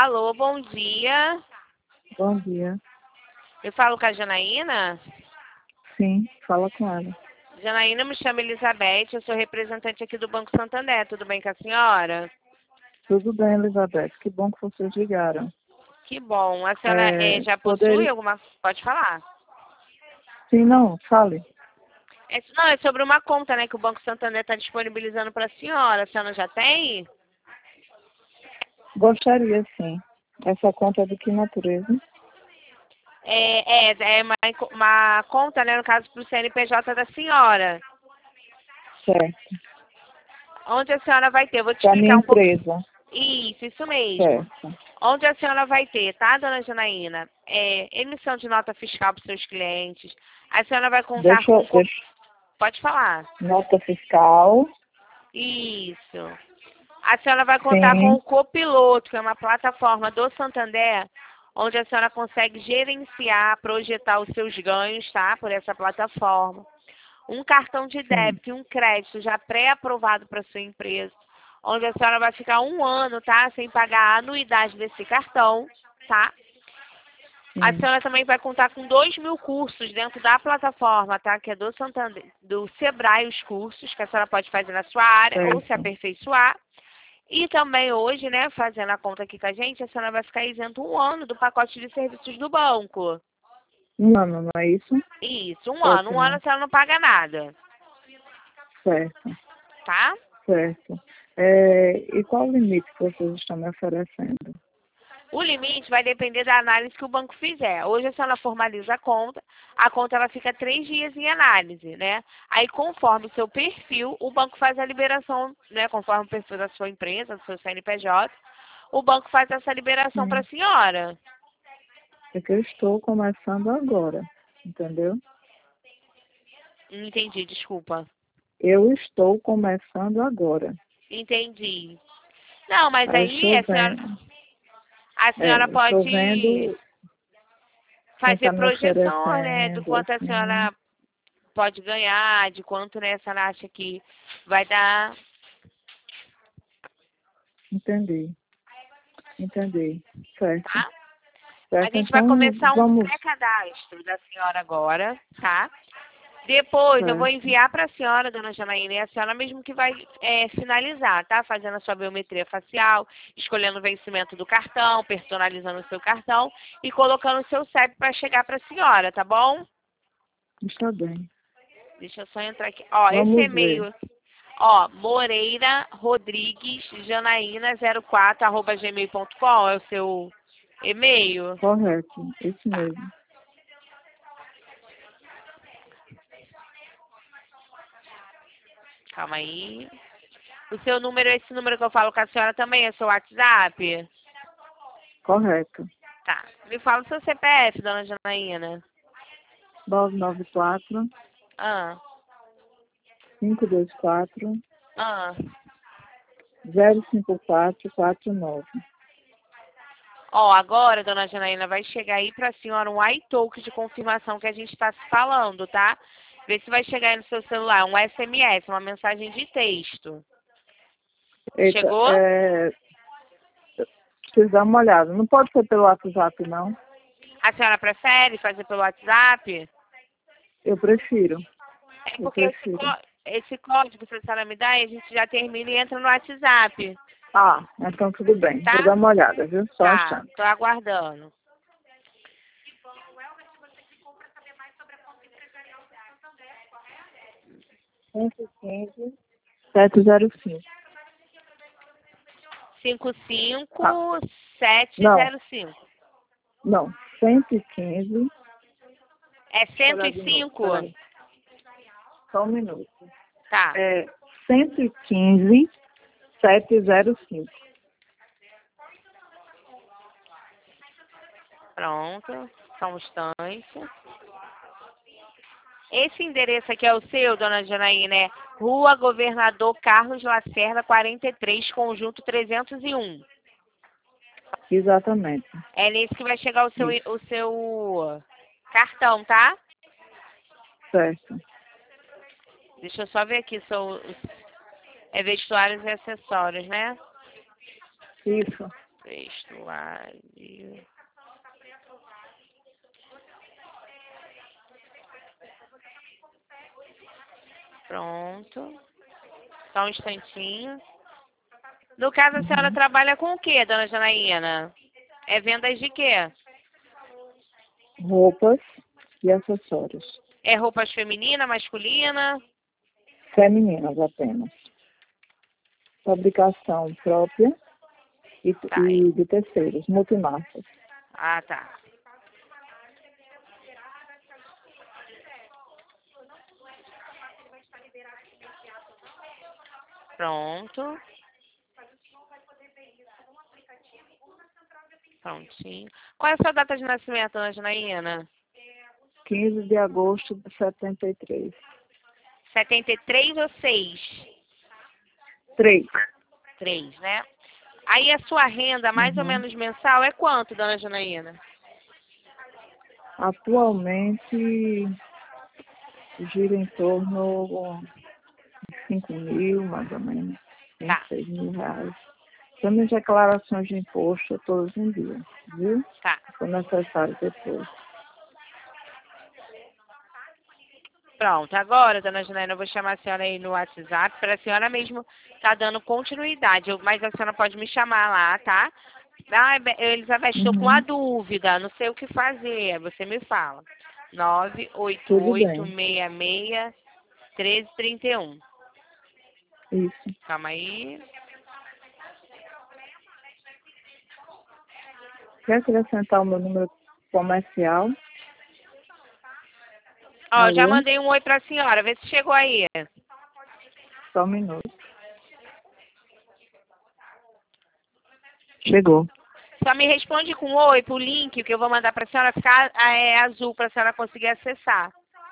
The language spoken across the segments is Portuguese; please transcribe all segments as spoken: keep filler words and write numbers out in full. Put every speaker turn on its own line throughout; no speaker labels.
Alô, bom dia.
Bom dia.
Eu falo com a Janaína?
Sim, fala com ela.
Janaína, me chamo Elizabeth, eu sou representante aqui do Banco Santander. Tudo bem com a senhora?
Tudo bem, Elizabeth. Que bom que vocês ligaram.
Que bom. A senhora
É,
eh, já possui
poder...
alguma... Pode falar.
Sim, não, fale.
É, não, é sobre uma conta, né, que o Banco Santander está disponibilizando para a senhora. A senhora já tem?
Gostaria, sim. Essa conta é de que natureza?
É, é, é uma, uma conta, né, no caso, para o C N P J da senhora.
Certo.
Onde a senhora vai ter? Vou te
Para minha
explicar um pouco.
empresa.
Isso, isso mesmo.
Certo.
Onde a senhora vai ter, tá, dona Janaína? É, emissão de nota fiscal para os seus clientes. A senhora vai contar
Deixa,
com...
eu-
co-
deixa...
Pode falar.
Nota fiscal.
Isso. A senhora vai contar com
Sim.
o Copiloto, que é uma plataforma do Santander, onde a senhora consegue gerenciar, projetar os seus ganhos, tá, por essa plataforma. Um cartão de
Sim.
débito e um crédito já pré-aprovado para sua empresa, onde a senhora vai ficar um ano, tá, sem pagar a anuidade desse cartão, tá? A
Sim.
senhora também vai contar com dois mil cursos dentro da plataforma, tá? Que é do Santander, do Sebrae, os cursos que a senhora pode fazer na sua área ou se
Certo.
aperfeiçoar. E também hoje, né, fazendo a conta aqui com a gente, a senhora vai ficar isento um ano do pacote de serviços do banco.
Um ano, não é isso?
Isso, um ano. Um ano
Ótimo.
a senhora não paga nada,
Certo.
tá?
Certo. É, e qual o limite que vocês estão me oferecendo?
O limite vai depender da análise que o banco fizer. Hoje a senhora formaliza a conta, a conta ela fica três dias em análise, né? Aí conforme o seu perfil, o banco faz a liberação, né? Conforme o perfil da sua empresa, do seu C N P J, o banco faz essa liberação para
Sim.
a senhora.
É que eu estou começando agora, entendeu?
Não entendi, desculpa.
Eu estou começando agora.
Entendi. Não, mas
Aí eu
aí
estou
a senhora,
vendo,
a
é,
senhora
eu estou
pode
vendo quem está
fazer
me
projeção, né? Do
oferecendo,
quanto a
assim.
senhora pode ganhar, de quanto, né, a senhora acha que vai dar.
Entendi, entendi. Certo.
Tá? A
Certo,
gente vai
então
começar um
vamos.
pré-cadastro da senhora agora, tá? Depois eu vou
Certo.
enviar para a senhora, dona Janaína, e a senhora mesmo que vai é, finalizar, tá? Fazendo a sua biometria facial, escolhendo o vencimento do cartão, personalizando o seu cartão e colocando o seu C E P para chegar para a senhora, tá bom?
Está bem.
Deixa eu só entrar aqui. Ó, esse
Vamos ver.
e-mail, ó, Moreira Rodrigues Janaína zero quatro arroba gmail ponto com é o seu e-mail?
Correto, isso mesmo.
Calma aí. O seu número, esse número que eu falo com a senhora também é seu WhatsApp?
Correto.
Tá. Me fala o seu C P F, dona Janaína.
nove nove quatro,
Ah,
cinco dois quatro,
ah.
zero cinco quatro quatro nove.
Ó, agora, dona Janaína, vai chegar aí pra senhora um iTalk de confirmação que a gente tá se falando, tá? Vê se vai chegar aí no seu celular um S M S, uma mensagem de texto.
Eita,
Chegou?
é, preciso dar uma olhada. Não pode ser pelo WhatsApp, não?
A senhora prefere fazer pelo WhatsApp?
Eu prefiro.
É
Eu
porque esse,
prefiro.
có- esse código que a senhora me dá, a gente já termina e entra no WhatsApp,
Ah, então tudo bem. Vou
tá?
dar uma olhada, viu? Só um
Tá,
instante.
tô aguardando.
cento e quinze, sete zero cinco.
cinco
Ah,
cinco sete
não,
zero cinco.
não. cento e quinze.
É
Deixa eu
cento
olhar
e
de novo.
cinco?
Peraí. Só um minuto.
Tá,
É cento e quinze, sete zero cinco.
pronto. Só um instante. Esse endereço aqui é o seu, dona Janaína, é Rua Governador Carlos Lacerda, quarenta e três, Conjunto trezentos e um.
Exatamente.
É nesse que vai chegar o seu,
Isso.
o seu cartão, tá?
Certo.
Deixa eu só ver aqui, são os- é vestuários e acessórios, né?
Isso.
Vestuário. Pronto. Só um instantinho. No caso, a senhora
Uhum.
trabalha com o quê, dona Janaína? É vendas de quê?
Roupas e acessórios.
É roupas feminina, masculina?
Femininas apenas. Fabricação própria e,
Tá.
e de terceiros, multimarcas.
Ah, tá. Pronto. Prontinho. Qual é a sua data de nascimento, dona Janaína?
quinze de agosto de setenta e três.
setenta e três ou seis?
três.
três, né? Aí a sua renda, mais ou
Uhum.
menos mensal, é quanto, dona Janaína?
Atualmente gira em torno de cinco mil, mais ou menos. cinco,
Tá,
seis mil reais. Também declarações de imposto todos os dias, viu?
tá.
Se necessário depois.
Pronto, agora, dona Janaína, eu vou chamar a senhora aí no WhatsApp para a senhora mesmo tá dando continuidade. Eu- Mas a senhora pode me chamar lá, tá? Ah, Be- Elizabeth, estou com uma
Uhum.
dúvida, não sei o que fazer. Você me fala. nove oito
Tudo
oito
bem.
seis seis treze trinta e um.
Isso.
Calma aí.
Quer acrescentar o meu número comercial?
Ó, já
Alô?
mandei um oi para a senhora, vê se chegou aí.
Só um minuto. Chegou.
Só me responde com oi pro link que eu vou mandar para a senhora ficar ah, é, azul para a senhora conseguir acessar.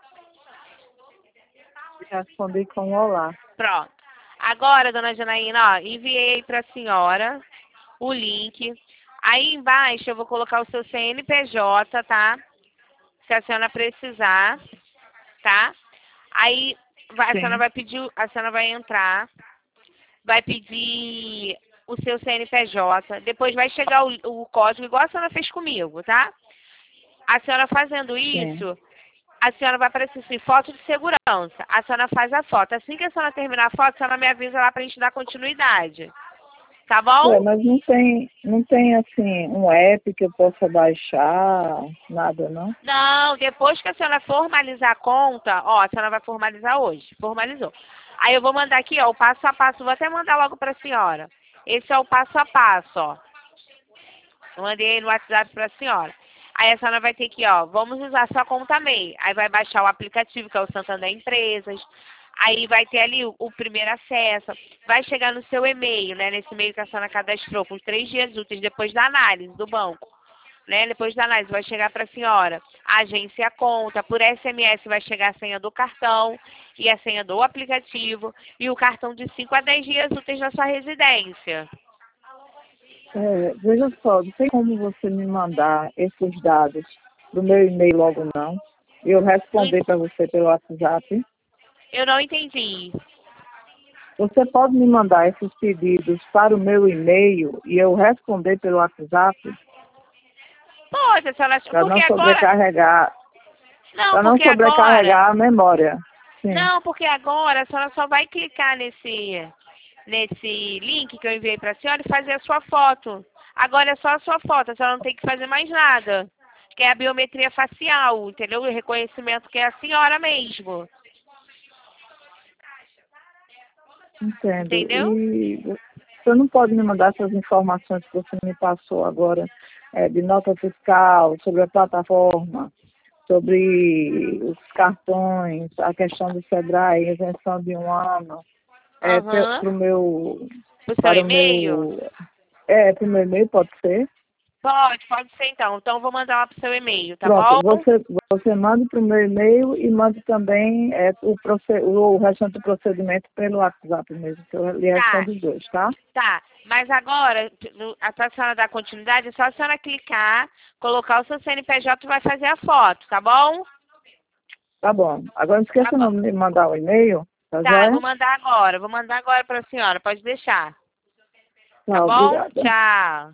Respondi com um olá.
Pronto. Agora, dona Janaína, ó, enviei aí para a senhora o link. Aí embaixo eu vou colocar o seu C N P J, tá? Se a senhora precisar, tá? Aí vai- a senhora
Sim,
vai pedir, a senhora vai entrar, vai pedir o seu C N P J, depois vai chegar o, o código, igual a senhora fez comigo, tá? A senhora fazendo
sim.
isso, a senhora vai aparecer assim, foto de segurança. A senhora faz a foto. Assim que a senhora terminar a foto, a senhora me avisa lá pra gente dar continuidade. Tá
Ué,
bom?
mas não tem, não tem assim um app que eu possa baixar, nada, não?
Não, depois que a senhora formalizar a conta, ó, a senhora vai formalizar hoje. Formalizou. Aí eu vou mandar aqui, ó, o passo a passo. Vou até mandar logo pra senhora. Esse é o passo a passo, ó. Eu mandei aí no WhatsApp pra senhora. Aí a senhora vai ter que, ó, vamos usar sua conta MEI. Aí vai baixar o aplicativo, que é o Santander Empresas. Aí vai ter ali o, o primeiro acesso. Vai chegar no seu e-mail, né? Nesse e-mail que a senhora cadastrou, com três dias úteis depois da análise do banco. Né? Depois da análise vai chegar para a senhora a agência e a conta. Por S M S vai chegar a senha do cartão e a senha do aplicativo. E o cartão de cinco a dez dias úteis na sua residência.
É, veja só, não tem como você me mandar esses dados do meu e-mail logo não. E eu responder para você pelo WhatsApp.
Eu não entendi.
Você pode me mandar esses pedidos para o meu e-mail e eu responder pelo WhatsApp
Poxa, senhora,
para
porque
não
agora...
sobrecarregar,
Não,
para não
porque agora...
sobrecarregar a memória. Sim.
Não, porque agora a senhora só vai clicar nesse, nesse link que eu enviei para a senhora e fazer a sua foto. Agora é só a sua foto, a senhora não tem que fazer mais nada. Que é a biometria facial, entendeu? O reconhecimento que é a senhora mesmo.
Entendo.
Entendeu?
E você não pode me mandar essas informações que você me passou agora, é, de nota fiscal, sobre a plataforma, sobre os cartões, a questão do Sebrae, isenção de um ano, é,
Aham.
para o meu,
O seu
para o
e-mail?
meu, é, para o meu e-mail, pode ser?
Pode, pode ser então. Então eu vou mandar lá pro seu e-mail, tá
Pronto,
bom?
você, você manda para o meu e-mail e manda também é, o, proce- o restante do procedimento pelo WhatsApp mesmo, que eu lhe
Tá,
respondo os dois, tá?
tá. Mas agora, no- a pra senhora dar continuidade, é só a senhora clicar, colocar o seu C N P J e vai fazer a foto, tá bom?
Tá bom. Agora não
Tá
esqueça
bom.
não de me mandar o e-mail, tá
Tá, eu
joia?
vou mandar agora. Vou mandar agora pra senhora. Pode deixar. Tá
Tá,
bom?
obrigada.
Tchau.